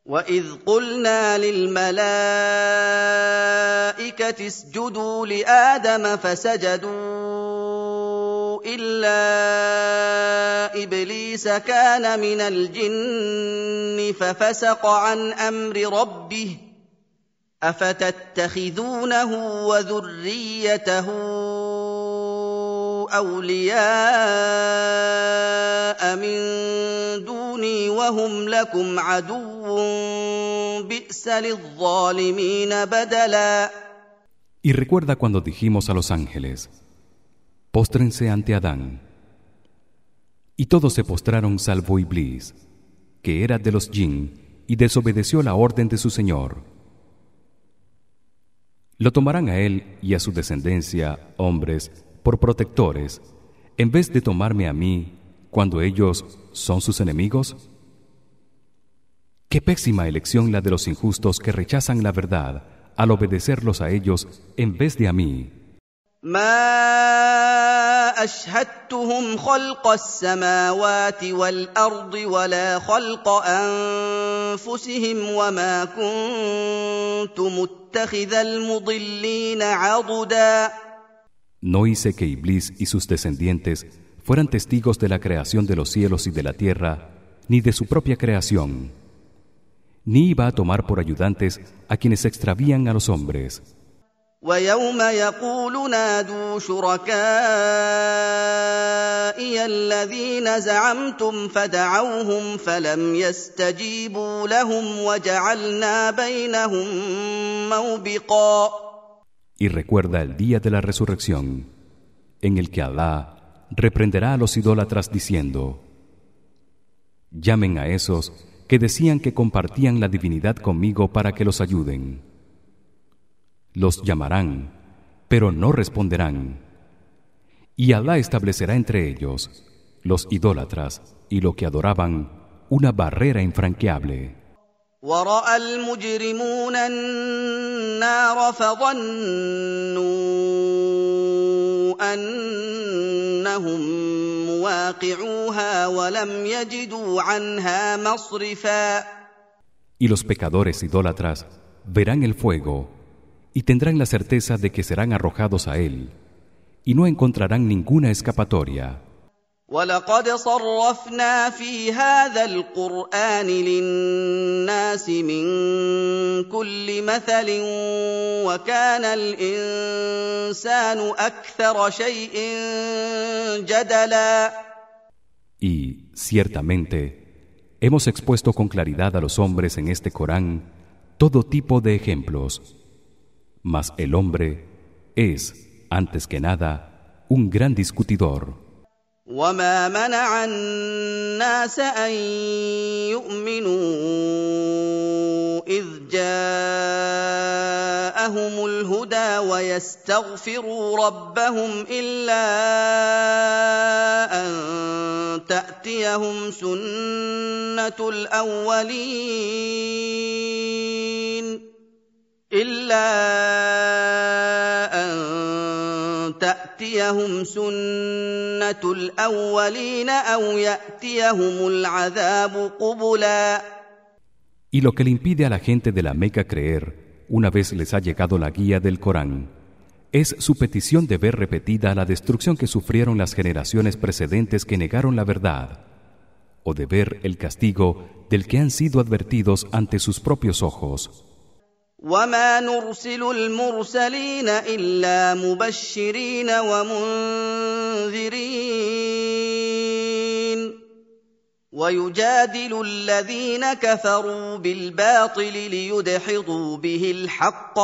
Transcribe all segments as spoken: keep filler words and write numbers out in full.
وَإِذْ قُلْنَا لِلْمَلَائِكَةِ اسْجُدُوا لِآدَمَ فَسَجَدُوا إِلَّا إِبْلِيسَ كَانَ مِنَ الْجِنِّ فَفَسَقَ عَنْ أَمْرِ رَبِّهِ أَفَتَتَّخِذُونَهُ وَذُرِّيَّتَهُ أَوْلِيَاءَ مِن دُونِي وَهُمْ لَكُمْ عَدُوٌّ بِئْسَ لِلظَّالِمِينَ بَدَلًا. Y recuerda cuando dijimos a los ángeles: póstrense ante Adán. Y todos se postraron salvo Iblis, que era de los jinn y desobedeció la orden de su Señor. Lo tomarán a él y a su descendencia, hombres, por protectores, en vez de tomarme a mí, cuando ellos son sus enemigos. Qué pésima elección la de los injustos que rechazan la verdad al obedecerlos a ellos en vez de a mí. ما أشهدتهم خلق السماوات والأرض ولا خلق أنفسهم وما كنت متخذ المضلين عضدا. No hice que Iblis y sus descendientes fueran testigos de la creación de los cielos y de la tierra, ni de su propia creación, ni iba a tomar por ayudantes a quienes extravían a los hombres. وَيَوْمَ يَقُولُ نَادُوا شُرَكَائِيَ الَّذِينَ زَعَمْتُمْ فَدَعَوْهُمْ فَلَمْ يَسْتَجِيبُوا لَهُمْ وَجَعَلْنَا بَيْنَهُم مَّوْبِقًا. Y recuerda el día de la resurrección, en el que Alá reprenderá a los idólatras diciendo: llamen a esos que decían que compartían la divinidad conmigo para que los ayuden. Los llamarán, pero no responderán. Y Alá establecerá entre ellos, los idólatras y lo que adoraban, una barrera infranqueable. وَرَأَى الْمُجْرِمُونَ النَّارَ فَظَنُّوا أَنَّهُم مُّوَاقِعُوهَا وَلَمْ يَجِدُوا عَنْهَا مَصْرِفًا. Y los pecadores idólatras verán el fuego y tendrán la certeza de que serán arrojados a él y no encontrarán ninguna escapatoria. وَلَقَدْ صَرَّفْنَا فِي هَذَا الْقُرْآنِ لِلنَّاسِ مِنْ كُلِّ مَثَلٍ وَكَانَ الْإِنسَانُ أَكْثَرَ شَيْءٍ جَدَلًا. Y ciertamente hemos expuesto con claridad a los hombres en este Corán todo tipo de ejemplos, mas el hombre es, antes que nada, un gran discutidor. وَمَا مَنَعَ النَّاسَ أَن يُؤْمِنُوا إِذْ جَاءَهُمُ الْهُدَىٰ وَيَسْتَغْفِرُوا رَبَّهُمْ إِلَّا أَن تَأْتِيَهُمْ سُنَّةُ الْأَوَّلِينَ إِلَّا أَن تَأْتِيَهُمْ سُنَّةُ الْأَوَّلِينَ أَوْ يَأْتِيَهُمُ الْعَذَابُ قُبُلًا. Y lo que le impide a la gente de la Meca creer, una vez les ha llegado la guía del Corán, es su petición de ver repetida la destrucción que sufrieron las generaciones precedentes que negaron la verdad, o de ver el castigo del que han sido advertidos ante sus propios ojos. وَمَا نُرْسِلُ الْمُرْسَلِينَ إِلَّا مُبَشِّرِينَ وَمُنذِرِينَ وَيُجَادِلُ الَّذِينَ كَفَرُوا بِالْبَاطِلِ لِيُدْحِضُوا بِهِ الْحَقَّ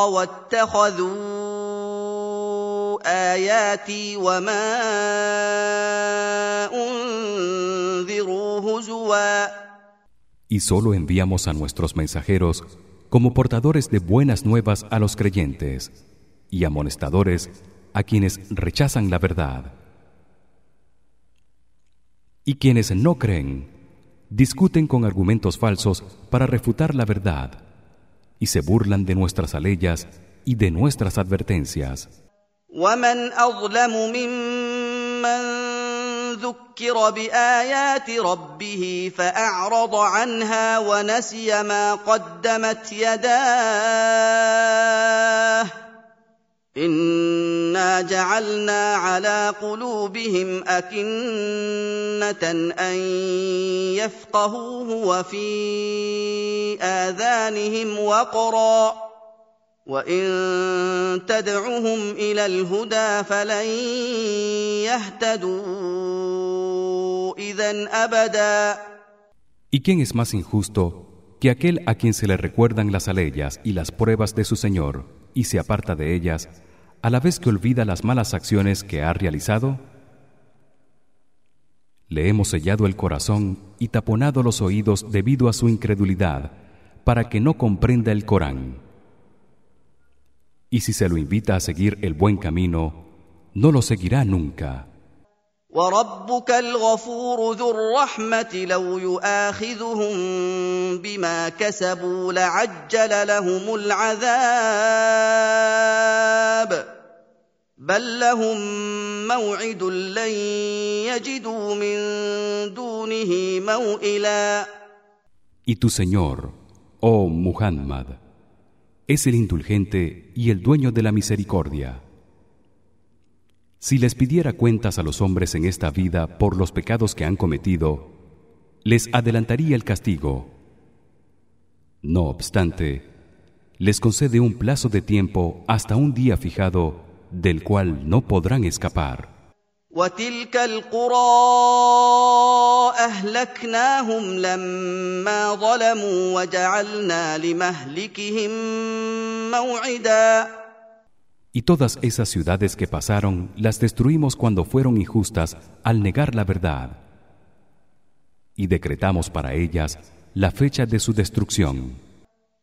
وَاتَّخَذُوا آيَاتِي وَمَا أُنذِرُوا هُزُوًا. Y solo enviamos a nuestros mensajeros como portadores de buenas nuevas a los creyentes y amonestadores a quienes rechazan la verdad. Y quienes no creen discuten con argumentos falsos para refutar la verdad y se burlan de nuestras aleyas y de nuestras advertencias. وَمَنْ أَظْلَمُ مِمَّنْ ذكر بآيات ربه فأعرض عنها ونسي ما قدمت يداه إنا جعلنا على قلوبهم أكنة أن يفقهوه وفي آذانهم وقرا وإن تدعهم إلى الهدى فلن يهتدوا إذن أبدا. ¿Y quién es más injusto que aquel a quien se le recuerdan las aleyas y las pruebas de su Señor y se aparta de ellas, a la vez que olvida las malas acciones que ha realizado? Le hemos sellado el corazón y taponado los oídos debido a su incredulidad, para que no comprenda el Corán. Y si se lo invita a seguir el buen camino, no lo seguirá nunca. وَرَبُّكَ الْغَفُورُ ذُو الرَّحْمَةِ لَوْ يُؤَاخِذُهُم بِمَا كَسَبُوا لَعَجَّلَ لَهُمُ الْعَذَابَ بَل لَّهُم مَّوْعِدٌ لَّن يَجِدُوا مِن دُونِهِ مَوْئِلًا. Y tu Señor, oh Muhammad, es el indulgente y el dueño de la misericordia. Si les pidiera cuentas a los hombres en esta vida por los pecados que han cometido, les adelantaría el castigo. No obstante, les concede un plazo de tiempo hasta un día fijado del cual no podrán escapar. وَتِلْكَ الْقُرَىٰ أَهْلَكْنَاهُمْ لَمَّا ظَلَمُوا وَجَعَلْنَا لِمَهْلِكِهِم مَّوْعِدًا. Y todas esas ciudades que pasaron las destruimos cuando fueron injustas al negar la verdad. Y decretamos para ellas la fecha de su destrucción.